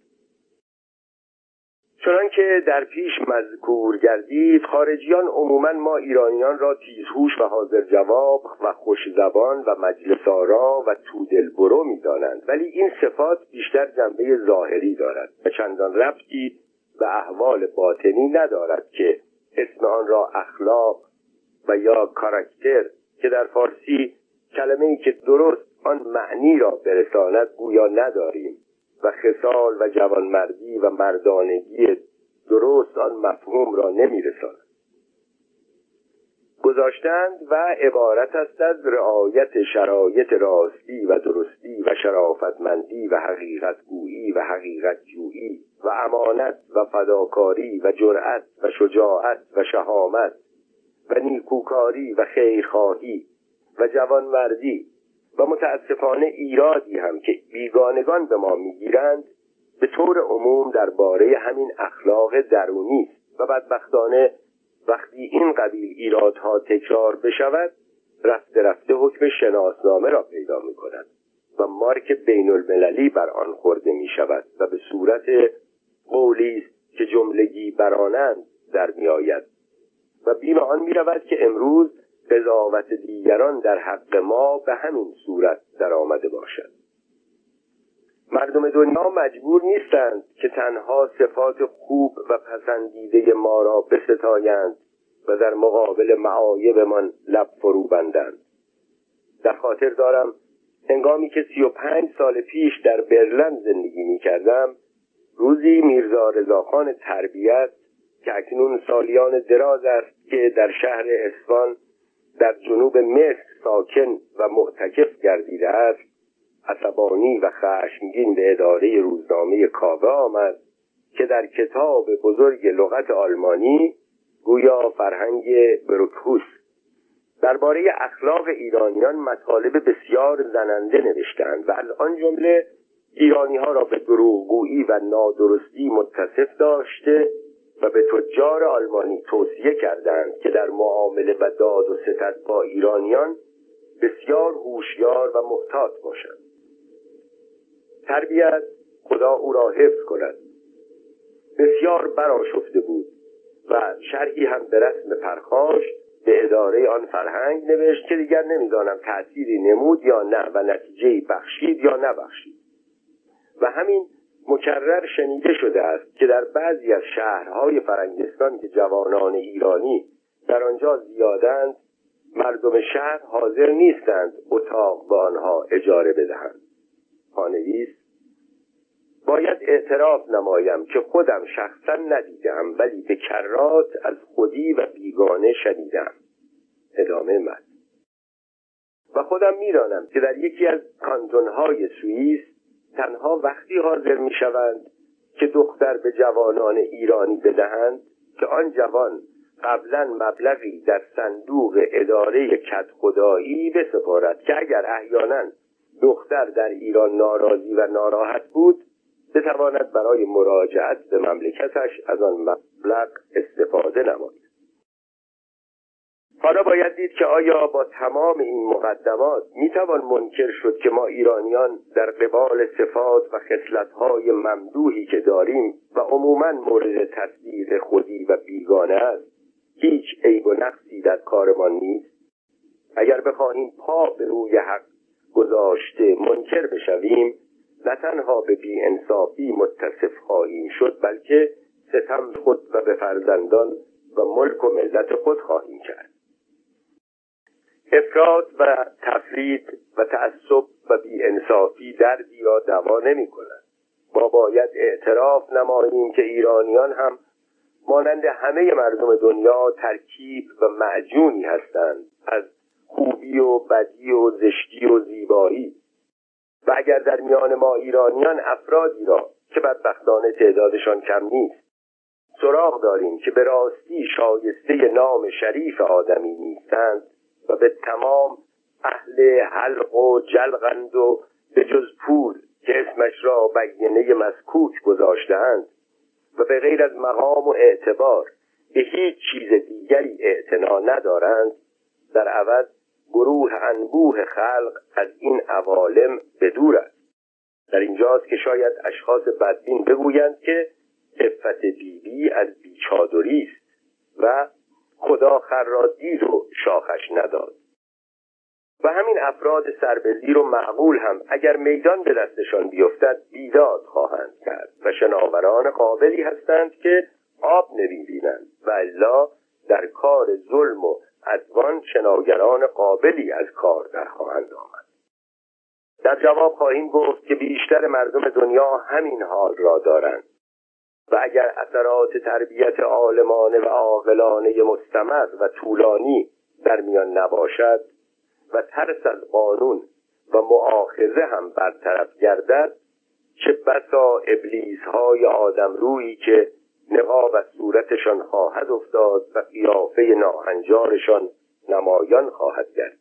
چنانکه در پیش مذکور گردید، خارجیان عموماً ما ایرانیان را تیزهوش و حاضر جواب و خوش زبان و مجلس آرا و تودل برو می دانند، ولی این صفات بیشتر جنبه ظاهری دارد و چندان ربطی به احوال باطنی ندارد که اسم آن را اخلاق و یا کاراکتر که در فارسی کلمه‌ای که درست آن معنی را برساند گویا نداریم و خصال و جوانمردی و مردانگی درست آن مفهوم را نمی‌رساند. گذاشتند و عبارت است از رعایت شرایط راستی و درستی و شرافتمندی و حقیقت گویی و حقیقت جویی و امانت و فداکاری و جرأت و شجاعت و شهامت و نیکوکاری و خیرخواهی و جوانمردی و متاسفانه ایرادی هم که بیگانگان به ما میگیرند به طور عموم درباره همین اخلاق درونی است و بدبختانه وقتی این قبیل ایرادها تکرار بشود رفته رفته حکم شناسنامه را پیدا می کند و مارک بین المللی بر آن خورده می شود و به صورت قولی است که جملگی برانند در می آید و بیم آن می رود که امروز قضاوت دیگران در حق ما به همین صورت در آمده باشد. مردم دنیا مجبور نیستند که تنها صفات خوب و پسندیده ما را بستایند و در مقابل معایبمان لب فرو بندند. در خاطر دارم هنگامی که سی و پنج سال پیش در برلن زندگی می کردم، روزی میرزا رضاخان تربیت که اکنون سالیان دراز است که در شهر اصفهان در جنوب مصر ساکن و معتکف گردیده است، عصبانی و خشمگین به اداره روزنامه کاوه آمد که در کتاب بزرگ لغت آلمانی گویا فرهنگ بروکهوس درباره اخلاق ایرانیان مطالب بسیار زننده نوشتند و از آن جمله ایرانی ها را به دروغگویی و نادرستی متصف داشته و به تجار آلمانی توصیه کردند که در معامله و داد و ستد با ایرانیان بسیار هوشیار و محتاط باشند. تربیت، خدا او را حفظ کند، بسیار برآشفته بود و شرحی هم به رسم پرخاشت به اداره آن فرهنگ نوشت که دیگر نمیدانم تأثیری نمود یا نه و نتیجه‌ای بخشید یا نبخشید. و همین مکرر شنیده شده است که در بعضی از شهرهای فرنگستان که جوانان ایرانی در آنجا زیادند، مردم شهر حاضر نیستند اتاق به آنها اجاره بدهند. پانویس: باید اعتراف نمایم که خودم شخصا ندیدم ولی به کرات از خودی و بیگانه شنیدم. ادامه متن. و خودم می‌دانم که در یکی از کانتون‌های سوئیس تنها وقتی حاضر می‌شوند که دختر به جوانان ایرانی بدهند که آن جوان قبلا مبلغی در صندوق اداره کدخدایی بسپارد که اگر احیانا دختر در ایران ناراضی و ناراحت بود بتواند برای مراجعت به مملکتش از آن مبلغ استفاده نماید. حالا باید دید که آیا با تمام این مقدمات میتوان منکر شد که ما ایرانیان در قبال صفات و خصلت‌های ممدوحی که داریم و عموماً مورد تصدیق خودی و بیگانه است هیچ عیب و نقصی در کارمان نیست؟ اگر بخواهیم پا به روی حق گذاشته منکر بشویم نه تنها به بی‌انصافی متصف خواهیم شد بلکه ستم خود و به فرزندان و ملک و ملت خود خواهیم کرد. افراط و تفرید و تعصب و بی‌انصافی دردی را دوا نمی‌کند. ما باید اعتراف نماییم که ایرانیان هم مانند همه مردم دنیا ترکیب و معجونی هستند از خوبی و بدی و زشتی و زیبایی. و اگر در میان ما ایرانیان افرادی را که بدبختانه تعدادشان کم نیست سراغ داریم که به راستی شایسته نام شریف آدمی نیستند و به تمام اهل حلق و جلقند و به جز پول که اسمش را بیینه مسکوک گذاشته‌اند و به غیر از مقام و اعتبار به هیچ چیز دیگری اعتنا ندارند، در عوض گروه انبوه خلق از این عوالم بدور است. در اینجاست که شاید اشخاص بدبین بگویند که عفت بیبی از بیچادری است و خدا خر را دید و شاخش نداد. و همین افراد سربزیر و معقول هم اگر میدان به دستشان بیفتد بیداد خواهند کرد و شناوران قابلی هستند که آب نمی‌بینند و الا در کار ظلم و عدوان شناگران قابلی از کار در خواهند آمد. در جواب خواهیم گفت که بیشتر مردم دنیا همین حال را دارند و اگر اثرات تربیت عالمانه و عاقلانه مستمر و طولانی در میان نباشد و ترس از قانون و مؤاخذه هم برطرف گردد، چه بسا ابلیس‌های آدمرویی که نقاب از صورتشان خواهد افتاد و قیافه ناهنجارشان نمایان خواهد گشت.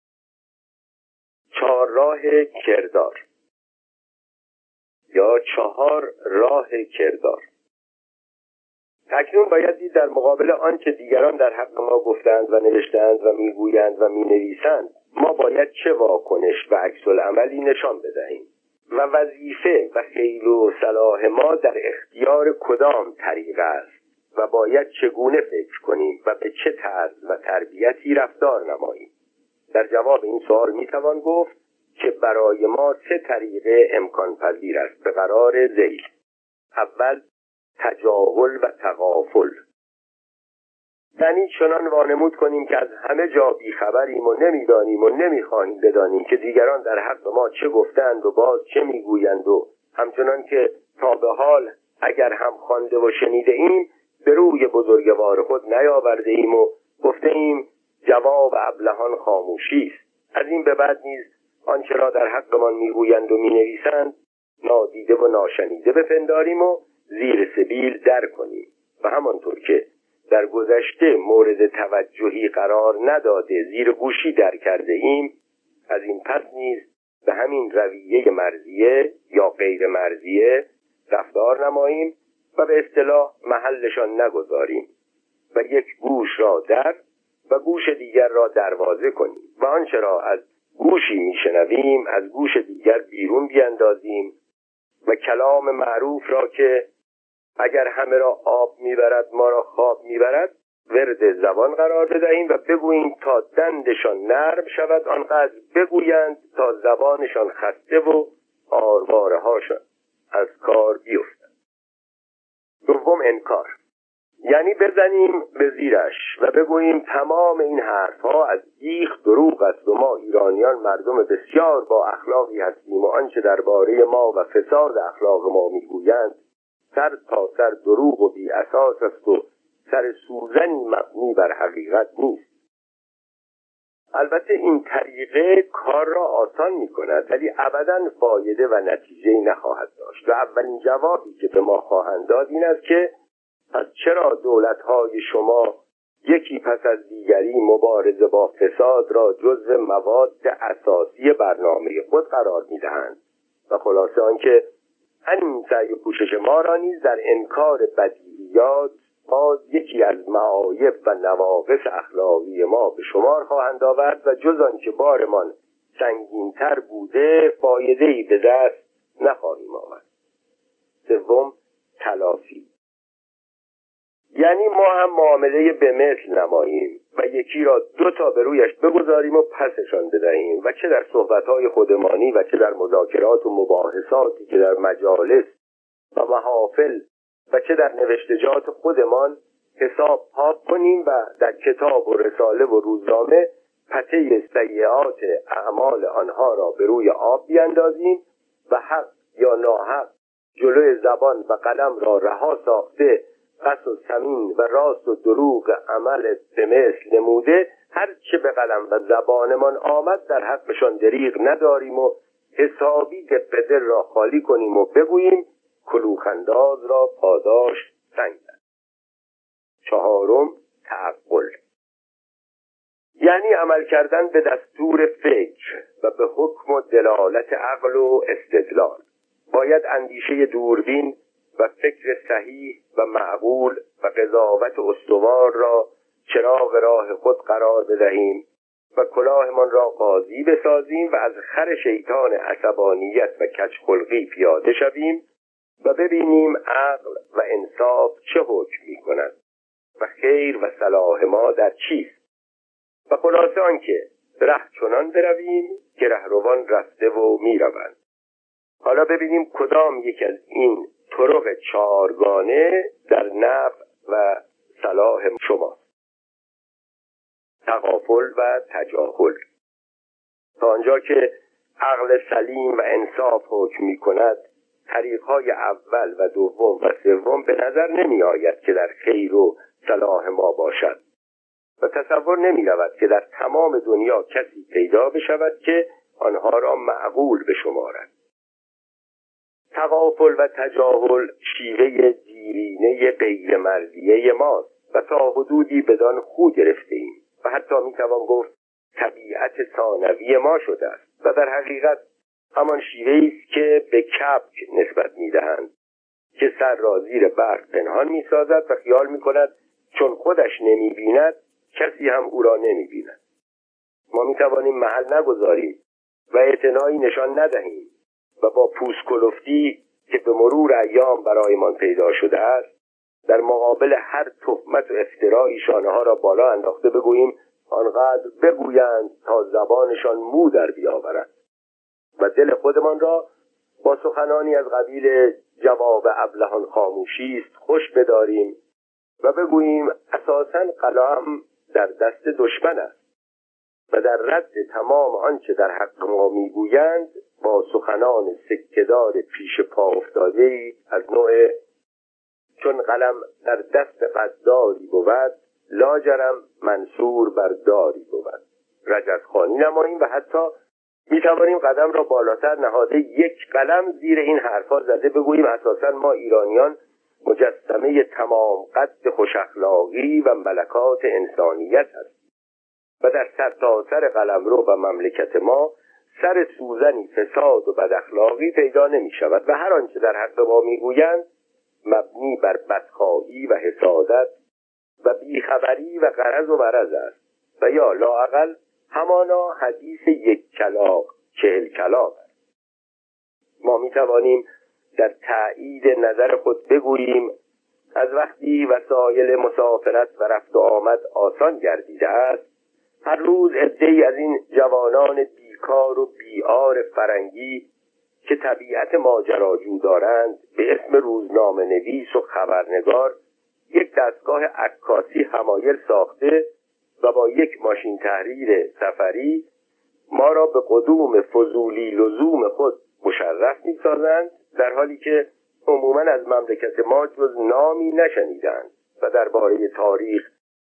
چهار راه کردار یا چهار راه کردار. تکنون باید دید در مقابل آن که دیگران در حق ما گفتند و نوشتند و میگویند و مینویسند ما باید چه واکنش و عکس العملی نشان بدهیم و وظیفه و خیل و صلاح ما در اختیار کدام طریقه است و باید چگونه فکر کنیم و به چه طرز و تربیتی رفتار نماییم. در جواب این سوال میتوان گفت که برای ما سه طریقه امکان پذیر است به قرار ذیل. اول، تجاهل و تغافل. یعنی چنان وانمود کنیم که از همه جا بیخبریم و نمیدانیم و نمیخواهیم بدانیم که دیگران در حق ما چه گفتند و باز چه میگویند و همچنان که تا به حال اگر هم خوانده و شنیده ایم به روی بزرگوار خود نیاورده ایم و گفته ایم جواب ابلهان خاموشی است. از این به بعد نیز آنچه را در حقمان میگویند و مینویسند نادیده و ناشنیده بپنداریم و زیر سبیل در کنیم و همانطور که در گذشته مورد توجهی قرار نداده زیر گوشی در کرده ایم از این پس نیز به همین رویه مرضیه یا غیر مرضیه رفتار نماییم و به اصطلاح محلشان نگذاریم و یک گوش را در و گوش دیگر را دروازه کنیم و آنچه را از گوشی میشنویم از گوش دیگر بیرون بیندازیم و کلام معروف را که اگر همه را آب میبرد ما را خواب میبرد ورد زبان قرار بدهیم و بگوییم تا دندشان نرم شود، آنقدر بگویند تا زبانشان خسته و آرواره هاشان از کار بیفتند. دوم، انکار. یعنی بزنیم به زیرش و بگوییم تمام این حرفها از بیخ دروغ است و ما ایرانیان مردم بسیار با اخلاقی هستیم و آنچه درباره ما و فساد اخلاق ما میگویند سر تا سر دروغ و بی اساس است و سر سوزنی مبنی بر حقیقت نیست. البته این طریقه کار را آسان می کند ولی ابداً فایده و نتیجه نخواهد داشت و اولین جوابی که به ما خواهند داد این است که پس چرا دولت‌های شما یکی پس از دیگری مبارزه با فساد را جزو مواد اساسی برنامه خود قرار می‌دهند و خلاصه آنکه همین سعی و کوشش ما را نیز در انکار بدیهیات باز یکی از معایب و نواقص اخلاقی ما به شمار خواهند آورد و جز آنکه بارمان سنگین‌تر بوده فایده‌ای به دست نخواهیم آورد. سوم، تلافی. یعنی ما هم معامله به مثل نماییم و یکی را دو تا به رویش بگذاریم و پسشان بدهیم و چه در صحبت‌های خودمانی و چه در مذاکرات و مباحثاتی که در مجالس و محافل و چه در نوشتجات خودمان حساب پاک کنیم و در کتاب و رساله و روزنامه پته سیئات اعمال آنها را به روی آب بیندازیم و حق یا ناحق جلوی زبان و قلم را رها ساخته قصد و سمین و راست و دروغ عمل به مثل نموده هر چه به قلم و زبانمان آمد در حقشان دریغ نداریم و حسابی دل را خالی کنیم و بگوییم کلوخنداز را پاداش سنگ است. چهارم، تعقل. یعنی عمل کردن به دستور فکر و به حکم و دلالت عقل و استدلال. باید اندیشه دوربین و فکر صحیح و معقول و قضاوت استوار را چراغ راه خود قرار بدهیم و کلاهمان را قاضی بسازیم و از خر شیطان عصبانیت و کجخلقی پیاده شویم و ببینیم عقل و انصاف چه حکم می کند و خیر و صلاح ما در چیست و خلاصه آنکه ره چنان برویم که رهروان رفته و می روند. حالا ببینیم کدام یک از این طرق چارگانه در نفع و صلاح شماست. تغافل و تجاهل. تا آنجا که عقل سلیم و انصاف حکم می کند طریقهای اول و دوم و سوم به نظر نمی آید که در خیر و صلاح ما باشد و تصور نمی رود که در تمام دنیا کسی پیدا بشود که آنها را معقول بشمارد. تغافل و تجاهل شیوه دیرینه غیر مرضیه ماست و تا حدودی بدان خو گرفته ایم و حتی می توان گفت طبیعت ثانوی ما شده است و در حقیقت همان شیوه‌ای است که به کبک نسبت می‌دهند که سر را زیر برق پنهان می‌سازد و خیال می‌کند چون خودش نمی‌بیند کسی هم او را نمی‌بیند. ما می‌توانیم محل نگذاریم و اعتنایی نشان ندهیم و با پوسکلفتی که به مرور ایام برایمان پیدا شده است در مقابل هر تهمت و افترایی شانه‌ها را بالا انداخته بگوییم آنقدر بگویند تا زبانشان مو در بیاورد و دل خودمان را با سخنانی از قبیل جواب ابلهان خاموشی است خوش بداریم و بگوییم اساساً قلم در دست دشمن است و در رد تمام آنچه در حق ما میگویند با سخنان سکه‌دار پیش پا افتاده‌ای از نوع چون قلم در دست غداری بود لاجرم منصور بر داری بود رجزخوانی نماییم و حتی می توانیم قدم را بالاتر نهاده یک قلم زیر این حرفا زده بگوییم اساساً ما ایرانیان مجسمه تمام قد خوش اخلاقی و ملکات انسانیت هستیم و در سرتاسر قلمرو و مملکت ما سر سوزنی فساد و بد اخلاقی پیدا نمی شود و هر آنچه در حق ما می گویند مبنی بر بدخواهی و حسادت و بیخبری و غرض و مرض است و یا لااقل همانا حدیث یک کلاغ چهل کلاغ است. ما می توانیم در تأیید نظر خود بگوییم از وقتی وسایل مسافرت و رفت و آمد آسان گردیده است هر روز عده‌ای از این جوانان بیکار و بیار فرنگی که طبیعت ماجراجو دارند به اسم روزنامه نویس و خبرنگار یک دستگاه عکاسی حمایل ساخته و با یک ماشین تحریر سفری ما را به قدوم فضولی لزوم خود مشرف می‌سازند در حالی که عموماً از مملکت ما جز نامی نشنیدند و درباره تاریخ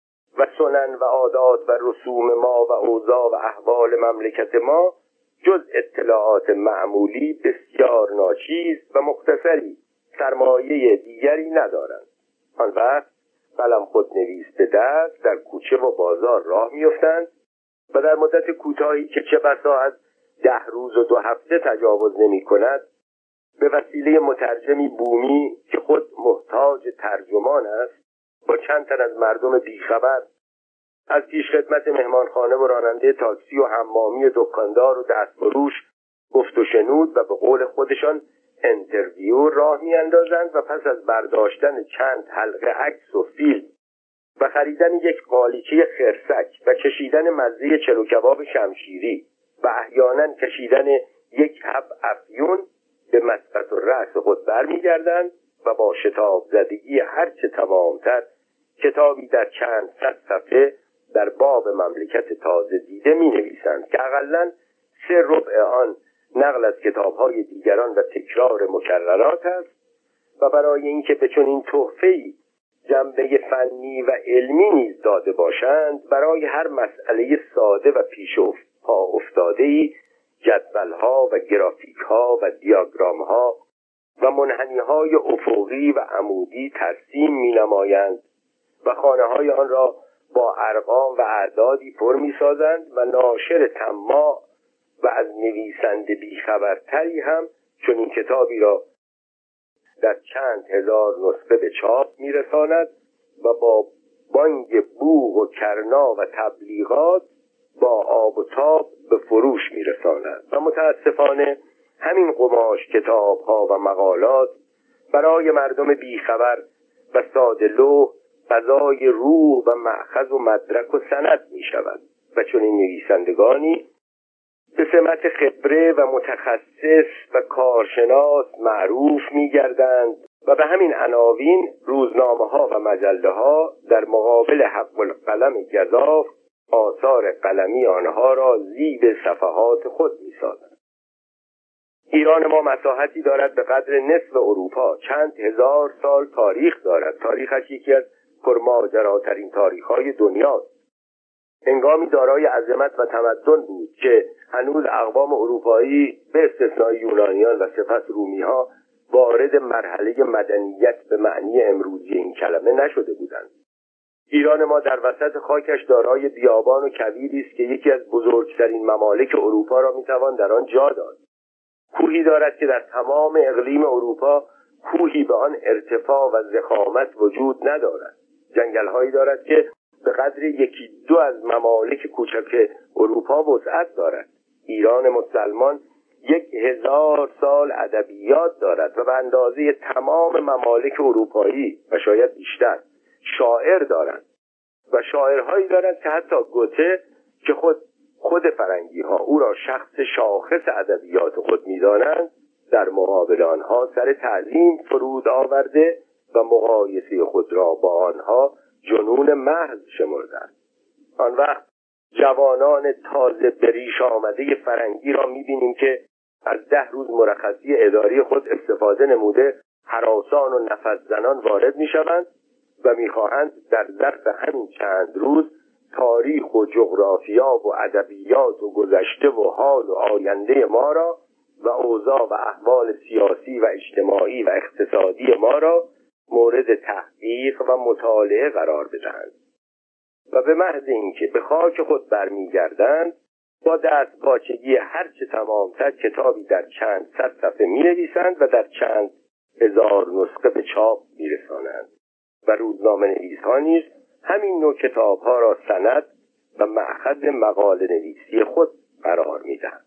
و سنن و عادات و رسوم ما و اوضاع و احوال مملکت ما جز اطلاعات معمولی بسیار ناچیز و مختصری سرمایه دیگری ندارند. آن وقت قلم خود نویس به دست در کوچه و بازار راه می‌افتند و در مدت کوتاهی که چه بسا از ده روز و دو هفته تجاوز نمی کند به وسیله مترجمی بومی که خود محتاج ترجمان است با چند تن از مردم بیخبر از پیشخدمت مهمانخانه و راننده تاکسی و حمامی و دکاندار و دستفروش گفت و شنود و به قول خودشان انترویو راه میاندازند و پس از برداشتن چند حلقه عکس و فیلم و خریدن یک قالیچه خرسک و کشیدن مزه چلو کباب شمشیری و احیانا کشیدن یک حب افیون به مسقط و رأس خود برمیگردند و با شتاب زدگی هرچه تمامتر کتابی در چند صد صفحه در باب مملکت تازه دیده می نویسند که اقلاً سه ربع آن نقل از کتاب‌های دیگران و تکرار مکررات است و برای اینکه به چنین تحفه‌ای جنبه فنی و علمی نیز داده باشند برای هر مسئله ساده و پیش پا افتاده‌ای جدول‌ها و گرافیک‌ها و دیاگرام‌ها و منحنی‌های افقی و عمودی ترسیم می‌نمایند و خانه‌های آن را با ارقام و اعدادی پر می‌سازند و ناشر طماع و از نویسنده بیخبرتری هم چون این کتابی را در چند هزار نسخه به چاپ می‌رساند و با بانگ بوق و کرنا و تبلیغات با آب و تاب به فروش می‌رساند و متاسفانه همین قماش کتاب‌ها و مقالات برای مردم بیخبر و ساده لوح غذای روح و مأخذ و مدرک و سند می‌شود و چون این نویسندگانی به سمت خبره و متخصص و کارشناس معروف می‌گردند و به همین عناوین روزنامه‌ها و مجله‌ها در مقابل حق القلم گزاف آثار قلمی آنها را زیب صفحات خود می‌سازند. ایران ما مساحتی دارد به قدر نصف اروپا، چند هزار سال تاریخ دارد. تاریخش یکی از پرماجراترین تاریخ‌های دنیاست. هنگامی دارای عظمت و تمدن بود که هنوز اقوام اروپایی به استثنای یونانیان و سپس رومی‌ها وارد مرحله مدنیت به معنی امروزی این کلمه نشده بودند. ایران ما در وسط خاکش دارای بیابان و کویری است که یکی از بزرگترین ممالک اروپا را میتوان در آن جا داد. کوهی دارد که در تمام اقلیم اروپا کوهی به آن ارتفاع و ضخامت وجود ندارد. جنگل‌هایی دارد که به قدر یکی دو از ممالک کوچک اروپا وسعت دارد. ایران مسلمان یک هزار سال ادبیات دارد و به اندازه تمام ممالک اروپایی و شاید بیشتر شاعر دارد و شاعرهایی دارد که حتی گوته که خود خود فرنگی ها او را شخص شاخص ادبیات خود می‌دانند در مقابل آنها سر تعظیم فرود آورده و مقایسه خود را با آنها جنون محض شمردند. آن وقت جوانان تازه به ریش آمده فرنگی را می‌بینیم که از ده روز مرخصی اداری خود استفاده نموده هراسان و نفس زنان وارد می‌شوند و می‌خواهند در ظرف همین چند روز تاریخ و جغرافیا و ادبیات و گذشته و حال و آینده ما را و اوضاع و احوال سیاسی و اجتماعی و اقتصادی ما را مورد تحقیق و مطالعه قرار بدهند و به محض اینکه به خاک خود برمیگردند با دستپاچگی هرچه تمامتر کتابی در چند صد صفحه می‌نویسند و در چند هزار نسخه به چاپ می‌رسانند و روزنامه نویس‌ها نیز همین نوع کتاب‌ها را سند و مأخذ مقاله نویسی خود قرار می‌دهند.